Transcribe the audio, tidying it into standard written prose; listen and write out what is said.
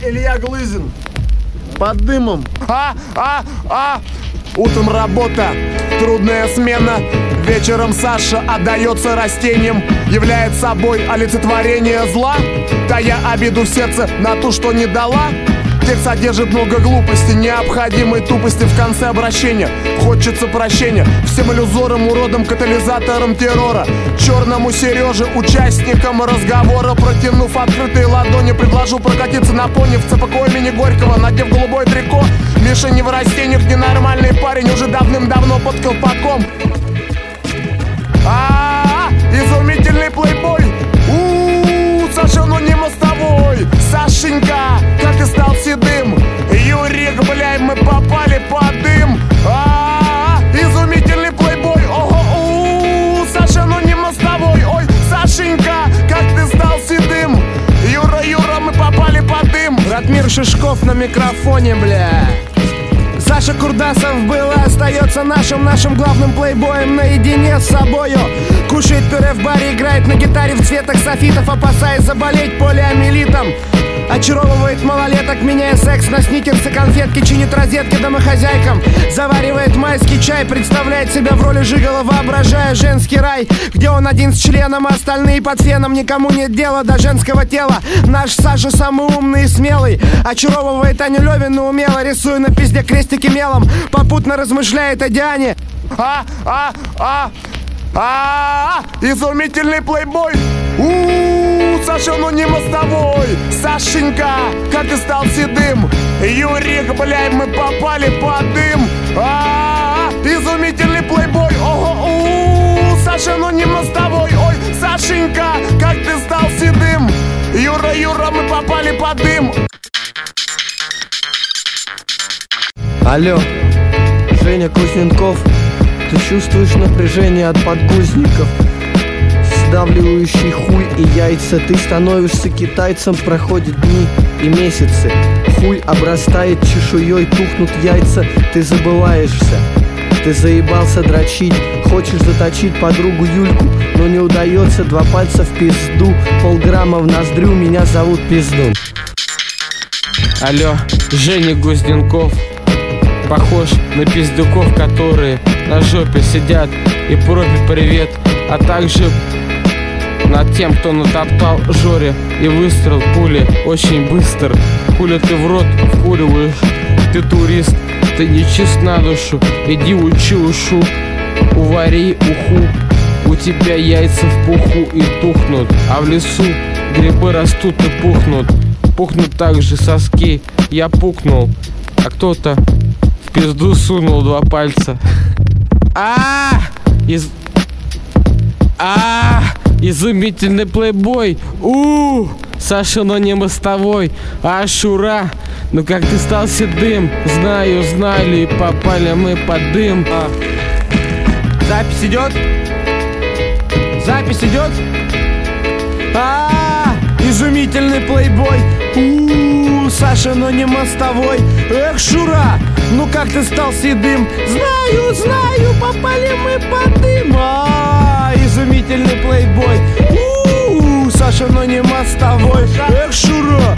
Илья Глызин. Под дымом. Утром работа, трудная смена. Вечером Саша отдается растениям. Является собой олицетворение зла, тая обиду в сердце на ту, что не дала. Текст содержит много глупости, необходимой тупости в конце обращения. Хочется прощения всем иллюзорам, уродам, катализаторам террора. Черному Сереже, участникам разговора, протянув открытые ладони, предложу прокатиться на пони в ЦПК имени Горького, надев голубое трико. Миша не в растениях, ненормальный парень, уже давным-давно под колпаком. Изумительный плейбой. Саша, ну не мостовой. Сашенька, как ты стал седым. Юрик, бля, мы попали под дым. Изумительный плейбой. Ого, Саша, ну не мостовой. Ой, Сашенька, как ты стал седым. Юра, мы попали под дым. Ратмир Шишков на микрофоне, бля. Саша Курдасов был и остается нашим главным плейбоем наедине с собою. Кушает пюре в баре, играет на гитаре в цветах софитов, опасаясь заболеть полиомиелитом. Очаровывает малолеток, меняя секс на сникерсы, конфетки, чинит розетки домохозяйкам. Заваривает майский чай, представляет себя в роли жигала, воображая женский рай, где он один с членом, а остальные под феном. Никому нет дела до женского тела. Наш Саша самый умный и смелый. Очаровывает Аню Левину умело, рисуя на пизде крестики мелом. Попутно размышляет о Диане. Изумительный плейбой. Саша, ну не мостовой. Сашенька, как ты стал седым. Юрик, бля, мы попали под дым. Изумительный плейбой. Ого, Саша, ну не мостовой. Ой, Сашенька, как ты стал седым. Юра, мы попали под дым. Алло, Женя Кузненков. Ты чувствуешь напряжение от подгузников, сдавливающий хуй и яйца. Ты становишься китайцем, проходят дни и месяцы. Хуй обрастает чешуей, тухнут яйца. Ты забываешься, ты заебался дрочить. Хочешь заточить подругу Юльку, но не удается. 2 пальца в пизду, полграмма в ноздрю. Меня зовут Пиздун. Алло, Женя Кузненков. Похож на пиздюков, которые на жопе сидят и пропе привет. А также над тем, кто натоптал Жоре и выстрел пули очень быстро. Хули ты в рот вкуриваешь, ты турист, ты не чист на душу. Иди учи ушу, увари уху. У тебя яйца в пуху и тухнут, а в лесу грибы растут и пухнут. Пухнут также соски, я пукнул, а кто-то в пизду сунул 2 пальца. Изумительный плейбой. Саша, но не мостовой. Шура, ну как ты стал седым. Знали и попали мы под дым. Запись идет? Запись идет? Изумительный плейбой. Саша, но не мостовой. Эх, Шура, ну как ты стал седым. Знаю, попали мы под дым. Изумительный плейбой. Саша, но не мостовой. Эх, Шура,